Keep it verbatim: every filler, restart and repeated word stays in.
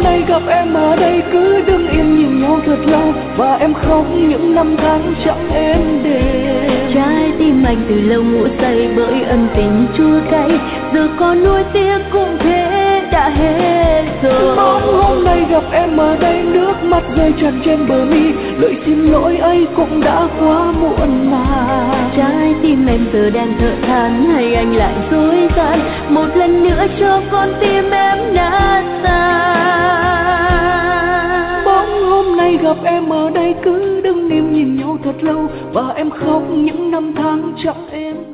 nay gặp em ở đây cứ đứng yên nhìn nhau thật lâu, và em khóc những năm tháng chẳng êm đềm. Trái tim anh từ lâu ngủ say bởi ân tình chua cay, giờ còn nuối tiếc cũng thế đã hết rồi. Mong hôm nay gặp em ở đây, nước mắt rơi tràn trên bờ mi, lời xin lỗi ấy cũng đã quá muộn màng. Trái tim em giờ đang thở than, hay anh lại dối gian một lần nữa cho con tim em nát tan. Bóng hôm nay gặp em ở đây cứ đứng im nhìn nhau thật lâu, và em khóc những năm tháng chẳng êm.